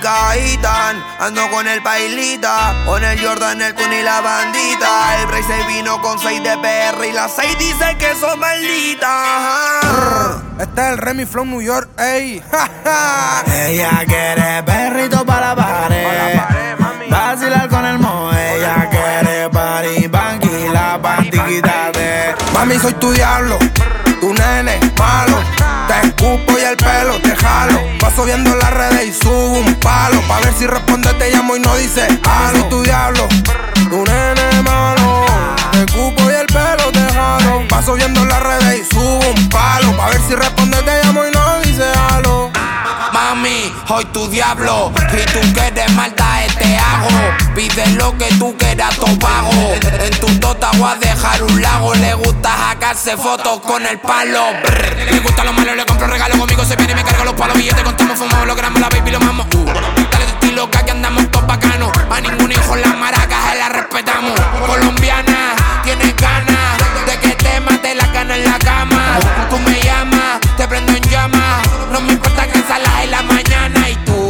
Gaitan, ando con el pailita, con el Jordan, el Kun y la bandita. El Bray se vino con 6 de PR y las 6 dicen que son malditas. Este es el Remy Flow New York, ey. Ella quiere perrito para la pared, vacilar con el mo. Ella quiere party, banquila, pantiquítate. Mami, soy tu diablo, tu nene malo. Te escupo y el pelo te jalo. Paso viendo las redes y subo un palo. Pa' ver si responde, te llamo y no dice algo. Soy tu diablo, tu nene malo. Te escupo y el pelo te jalo. Paso viendo las redes y subo un palo. Pa' ver si responde, te llamo y no dice algo. Mami, hoy tu diablo. Y tú quieres maldad, te hago. Pide lo que tú quieras, topago. En tu tota voy a dejar un lago. Le gusta sacarse fotos con el palo. Le gusta lo malo, le compro regalo. Conmigo se viene y me cargo los palos. Billetes contamos, fumamos, logramos la baby, lo mamo. Dale de estilo que aquí andamos todos bacanos. A ningún hijo las maracas se la respetamos. Colombiana, tienes ganas de que te mate la cana en la cama. Tú me llamas, te prendo en llama. No me importa que salgas en la mañana. Y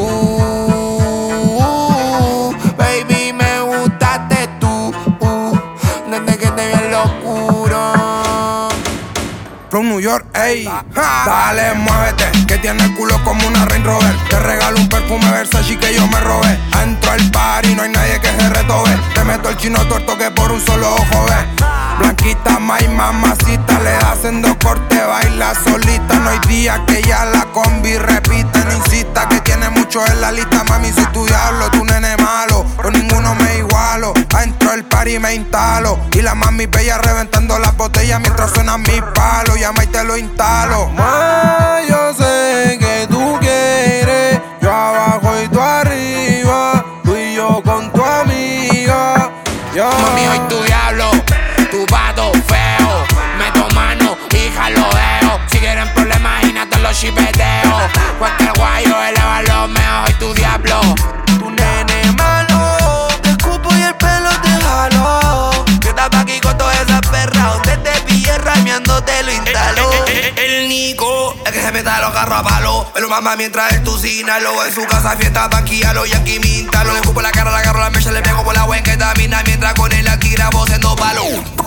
tú, baby, me gustaste tú. Desde que te vi en lo oscuro. From New York, ey. Dale, muévete, que tiene el culo como una Range Rover. Te regalo un perfume Versace que yo me robé. Entro al party, no hay nadie que se retobe. Te meto el chino tuerto que por un solo ojo ve. Blanquita, my mamacita, le hacen 2 cortes, baila solita. No hay día que ya la combi repita. No insista que tiene mucho en la lista. Mami, soy tu diablo, tu nene malo. Con ninguno me igualo. Entro al party y me instalo. Y la mami bella reventando las botellas mientras suenan mis palos. Llama y te lo instalo. Yo sé que tú quieres. Yo abajo y tú arriba. Tú y yo con tu amiga. Mami, hoy tu diablo, tu pato feo. Meto mano y jalodeo. Si quieren problemas, imagínate los chipeteos. Cualquier guayo eleva los meos. Hoy tu diablo, Tu nene malo, te escupo y el pelo te jalo. Yo estaba aquí con toda esa perra. Donde te pillé rameando te lo instaló. El Nico, el que se meta los carros a palo. Me lo mama mientras estucínalo. En su casa fiesta banquíalo y aquí mintalo. Le escupo la cara, la agarro la mecha, le pego por la huenquetamina. Mientras con él aquí grabo siendo palo.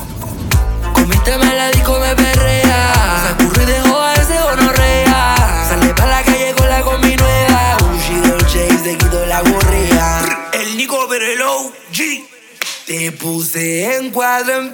Comiste la disco me perrea. Se escurrió y dejó a ese gonorrea. Sale pa' la calle con la combi nueva. Gucci Dolce y se quitó la gorrea. El Nico pero el OG. Te puse en cuadro en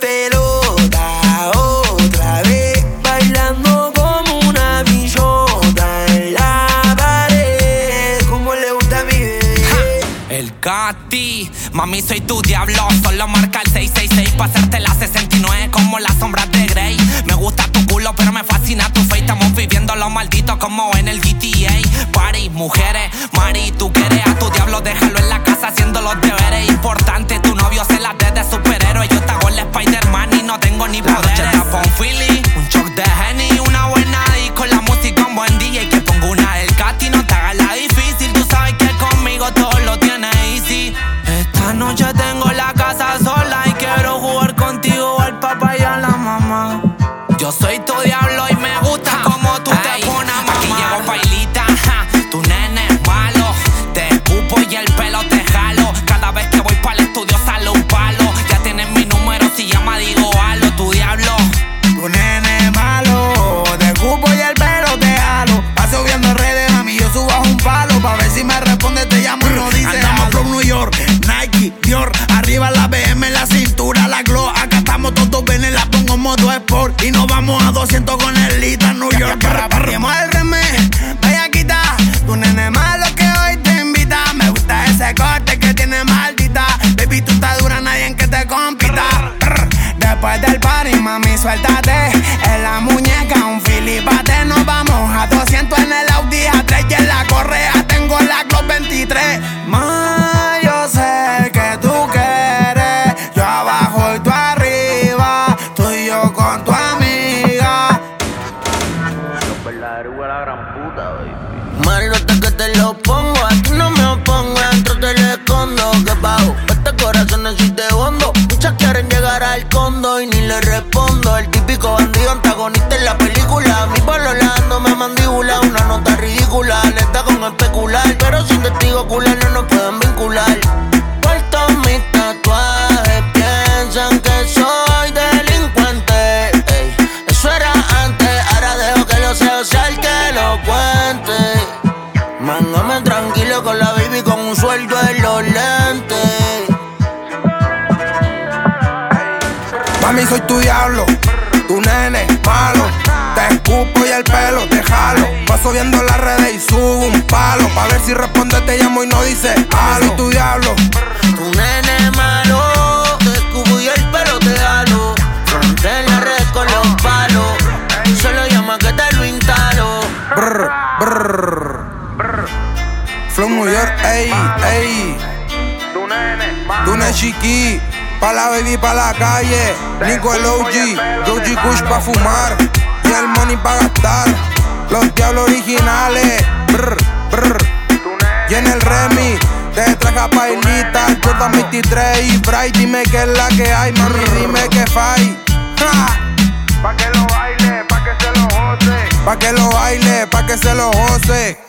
pelota otra vez, bailando como una billota en la pared. Como le gusta a mi bebé. el Cati. Mami, soy tu diablo. Solo marca el 666 pa' hacerte la 69 como las sombras de Grey. Me gusta tu culo, pero me fascina tu face. Estamos viviendo los malditos como en el GTA. Party, mujeres, Mari, tú quieres a tu diablo, déjalo en la casa haciendo los deberes. Importante, tu novio se las dé de superhéroe. Yo te hago el Spider-Man y no tengo ni poderes. La noche está pa' un Philly, un choc de Henny, una buena disco, la música un buen DJ. Que pongo una del Cati, no te hagas la difícil. Tú sabes que conmigo todo lo tienes easy. Esta noche tengo la casa sola y quiero jugar contigo al papá y a la mamá. Yo soy tu diablo y me gusta como tú te pones a mamar. Aquí llego pailita, tu nene es malo. Te escupo y el pelo te jalo. Cada vez que voy para el estudio sale un palo. Ya tienes mi número, si llama digo halo. Tu diablo, tu nene malo. Te escupo y el pelo te jalo. Paso viendo redes, mami, yo subo a un palo. Pa' ver si me responde, te llamo y no dice. Andamos from New York, Nike, Dior. Arriba la BM, la cintura, la glow. Acá estamos todos ven, la pongo modo sport. Y nos vamos a 200 con el Lita New York. Partimos el remés, vaya quita. Tu nene malo que hoy te invita. Me gusta ese corte que tiene maldita. Baby, tú estás dura, nadie en que te compita. Después del party, mami, suéltate. En la muñeca, un filipate. Nos vamos a 200 en el Audi A3. Y en la correa tengo la Glock 23. Ma, yo sé que tú quieres. Yo abajo y tú arriba. Tú y yo con tu amiga. Los verdaderos de la gran puta, baby. Malota que te lo pongo, aquí no me opongo, dentro te lo escondo. Que pago, este corazón necesita hondo. Muchas quieren llegar al condo y ni le respondo. El típico bandido antagonista en la película. Mi palo me mandíbula, una nota ridícula. Le está con especular, pero sin testigo culés no nos pueden vincular. Por todos mis tatuajes piensan que soy delincuente. Ey, eso era antes, ahora dejo que lo sea el que lo cuente. Mángame tranquilo con la baby con un sueldo en los lentes. Mami, soy tu diablo, tu nene malo. Te escupo y el pelo te jalo. Paso viendo las redes y subo un palo. Pa' ver si responde, te llamo y no dice halo. Soy tu diablo, Tu nene malo, te escupo y el pelo te jalo. Fronte en la red con los palos. Solo llama que te lo instalo. brr, brr. Flow New York, ey, ey. Tu nene chiqui, pa' la baby, pa' la calle. Nico el OG Kush pa' fumar. Y el money pa' gastar. Los diablos originales, brr, brr. Y en el remix te traje a Pailita, Jordan 23 y Bright. Dime qué es la que hay, mami, dime qué fai. Pa' que lo baile, pa' que se lo goce. Pa' que lo baile, pa' que se lo goce.